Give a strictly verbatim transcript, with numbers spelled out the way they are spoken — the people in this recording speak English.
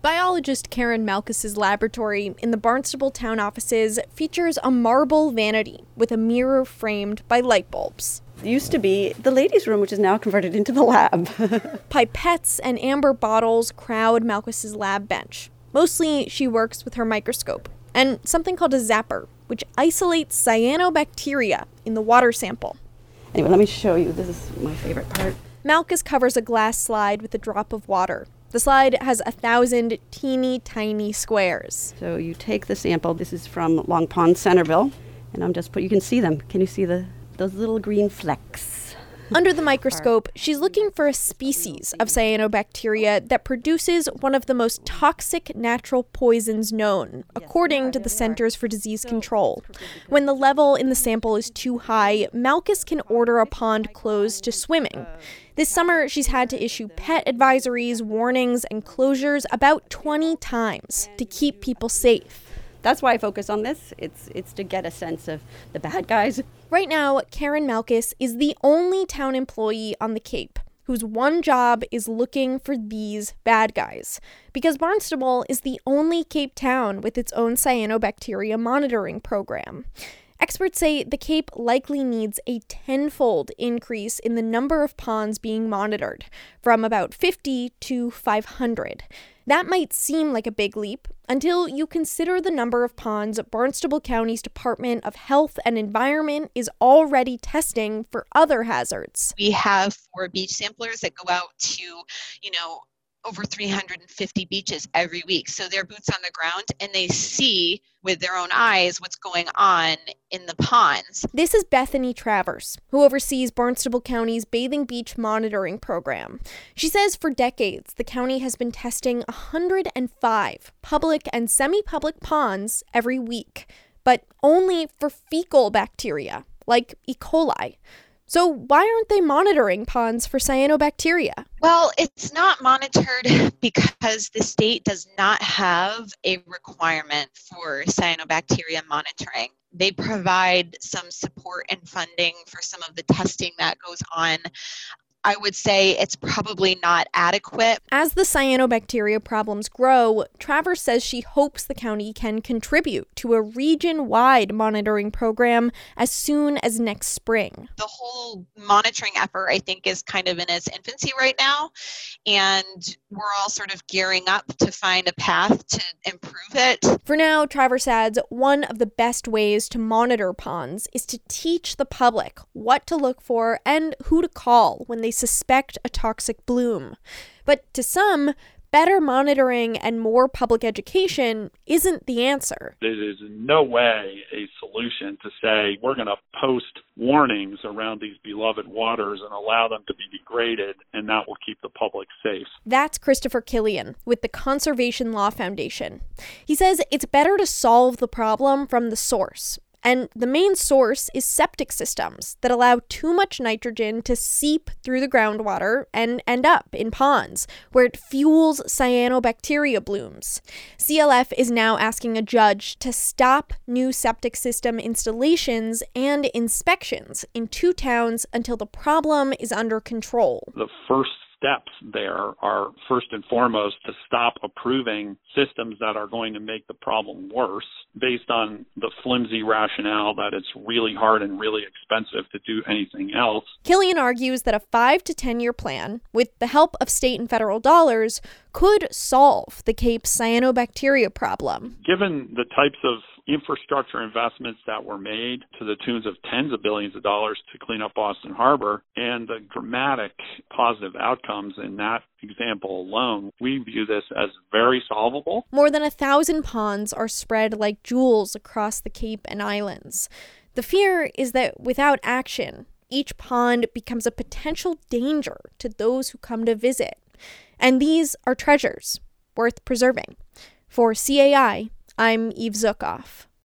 Biologist Karen Malkus's laboratory in the Barnstable town offices features a marble vanity with a mirror framed by light bulbs. It used to be the ladies' room, which is now converted into the lab. Pipettes and amber bottles crowd Malkus's lab bench. Mostly, she works with her microscope and something called a zapper, which isolates cyanobacteria in the water sample. Anyway, let me show you. This is my favorite part. Malkus covers a glass slide with a drop of water. The slide has a thousand teeny tiny squares. So you take the sample. This is from Long Pond, Centerville, and I'm just put. You can see them. Can you see the those little green flecks? Under the microscope, she's looking for a species of cyanobacteria that produces one of the most toxic natural poisons known, according to the Centers for Disease Control. When the level in the sample is too high, Malkus can order a pond closed to swimming. This summer, she's had to issue pet advisories, warnings, and closures about twenty times to keep people safe. That's why I focus on this. It's it's to get a sense of the bad guys. Right now, Karen Malkus is the only town employee on the Cape whose one job is looking for these bad guys, because Barnstable is the only Cape town with its own cyanobacteria monitoring program. Experts say the Cape likely needs a tenfold increase in the number of ponds being monitored, from about fifty to five hundred. That might seem like a big leap until you consider the number of ponds Barnstable County's Department of Health and Environment is already testing for other hazards. We have four beach samplers that go out to, you know, over three hundred fifty beaches every week. So they're boots on the ground and they see with their own eyes what's going on in the ponds. This is Bethany Travers, who oversees Barnstable County's Bathing Beach Monitoring Program. She says for decades, the county has been testing one hundred five public and semi-public ponds every week, but only for fecal bacteria, like E. coli. So why aren't they monitoring ponds for cyanobacteria? Well, it's not monitored because the state does not have a requirement for cyanobacteria monitoring. They provide some support and funding for some of the testing that goes on. I would say it's probably not adequate. As the cyanobacteria problems grow, Travers says she hopes the county can contribute to a region-wide monitoring program as soon as next spring. The whole monitoring effort, I think, is kind of in its infancy right now, and we're all sort of gearing up to find a path to improve it. For now, Travers adds one of the best ways to monitor ponds is to teach the public what to look for and who to call when they suspect a toxic bloom. But to some, better monitoring and more public education isn't the answer. It is in no way a solution to say we're going to post warnings around these beloved waters and allow them to be degraded, and that will keep the public safe. That's Christopher Killian with the Conservation Law Foundation. He says it's better to solve the problem from the source. And the main source is septic systems that allow too much nitrogen to seep through the groundwater and end up in ponds, where it fuels cyanobacteria blooms. C L F is now asking a judge to stop new septic system installations and inspections in two towns until the problem is under control. The first steps there are first and foremost to stop approving systems that are going to make the problem worse based on the flimsy rationale that it's really hard and really expensive to do anything else. Killian argues that a five to ten year plan, with the help of state and federal dollars, could solve the Cape's cyanobacteria problem. Given the types of infrastructure investments that were made to the tunes of tens of billions of dollars to clean up Boston Harbor and the dramatic positive outcomes in that example alone, we view this as very solvable. More than a thousand ponds are spread like jewels across the Cape and islands. The fear is that without action, each pond becomes a potential danger to those who come to visit. And these are treasures worth preserving. For C A I, I'm Eve Zukoff.